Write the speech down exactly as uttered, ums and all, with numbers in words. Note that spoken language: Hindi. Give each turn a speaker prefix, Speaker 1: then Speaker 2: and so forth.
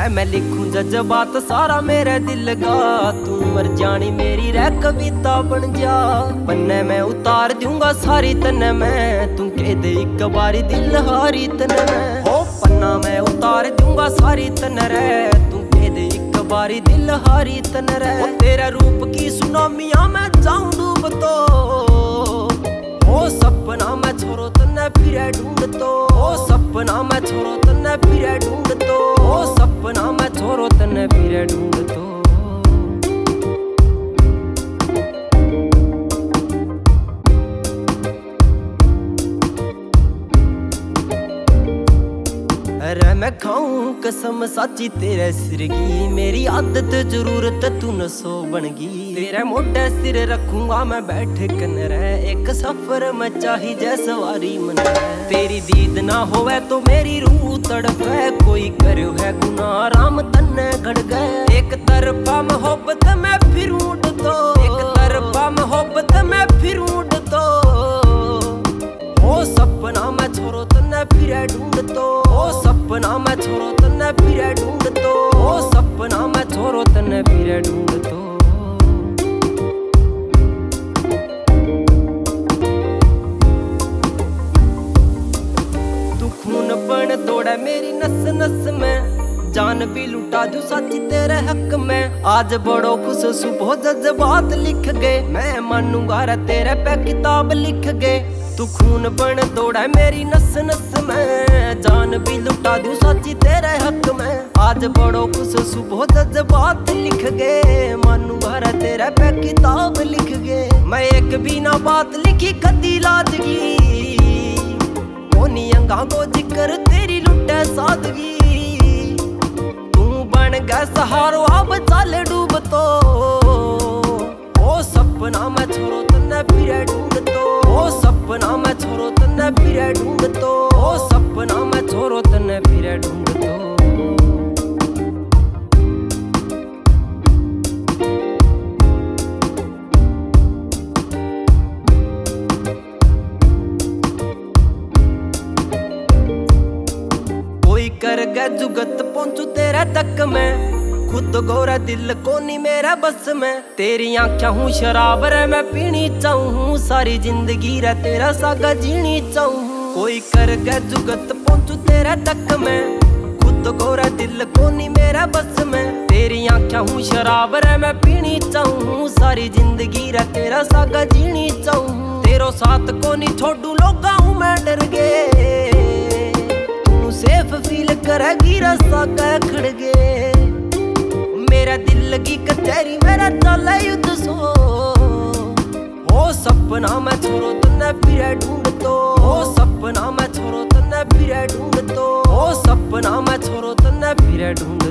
Speaker 1: रे मैं लिखूं जज्बात सारा मेरे दिल का, तू मर जानी मेरी रे कविता बन जा। पन्ने मैं उतार दूंगा सारी तने मैं, तू कह दे एक बारी दिल हारी तने मैं। हो पन्ना मैं उतार दूंगा सारी तने रे, तू कह दे एक बारी दिल हारी तने रे। तेरा रूप की सुनामियां मैं जाऊं डूब तो, ओ सपना मैं छोरो तन्ने फिरे ढूंढ तो, ओ सपना मैं छोरो तन्ने फिरे ढूंढ तो, ओ सपना मैं छोरो तन्ने फिरे ढूंढ तो। अरे मैं खाऊं कसम साची तेरे सिर की, मेरी आदत जरूरत तू न सो बनगी। तेरे मोटे सिर रखूंगा मैं बैठ कन रे, एक सफर में चाही जै सवारी मन रे। तेरी दीद ना होवे तो मेरी रूह तड़पे, कोई करो है गुनाह राम तन्ने घड़ गए। एक तरफा मोहब्बत में फिर उड़ तो, एक तरफा मोहब्बत में फिर उड़ तो, ओ सपना मैं छोरो तन्ने फिरे ढूंढ तो, ओ सपना मैं छोरो तन्ने फिरे ढूंढ तो, ओ सपना मैं छोरो तन्ने फिरे ढूंढ तो। तू खून पण दौड़े मेरी नस नस में, जान भी लुटा दूं सच्ची तेरे हक में। आज बड़ो खुश सुबह जज्बात लिख गए, मैं मानूंगा रे तेरे पे किताब लिख गए। तू खून बन दौड़ा मेरी नस नस में, जान भी लुटा दूं सच्ची तेरे हक में। आज बड़ो खुश सुबह जज्बात लिख गए, मानूंगा रे तेरे पे किताब लिख गए। मैं एक भी ना बात लिखी कदी लादगी, कोनी अंगा को जिक्र तेरी लुटे सादगी। तू बन गया सहारो अब चल डूब तो, ओ सपना मैं छोरो तन्ने फिरे ढूंढ तो, ओ सपना मैं छोरो तन्ने फिरे ढूंढ तो, ओ सपना मैं छोरो तन्ने फिरे ढूंढ तो। कोई कर गया जुगत पहुंचू तेरे तक मैं, खुद गोरा दिल को नहीं मेरा बस में। तेरी आँखें हूँ शराब रे मैं पीनी चाहूँ, सारी जिंदगी रे तेरा सागा जीनी चाहूँ। कोई कर गया जुगत पहुंचू तेरे तक मैं, खुद गोरा दिल को नहीं मेरा बस में। तेरी आँखें हूँ शराब रे मैं पीनी चाहूँ, सारी जिंदगी रे तेरा सागा जीनी चाहूँ। तेरो साथ को नहीं छोड़ू लोगा हूँ मैं डर गए, तू सेफ फील करेगी रस्सा का खड़ गए। मेरा दिल लगी कचहरी मेरा चल युद्ध सो, ओ सपना मैं छोरो तन्ने फिरे ढूंढ तो, ओ सपना मैं छोरो तन्ने फिरे ढूंढ तो, ओ सपना मैं छोरो तन्ने फिरे ढूंढ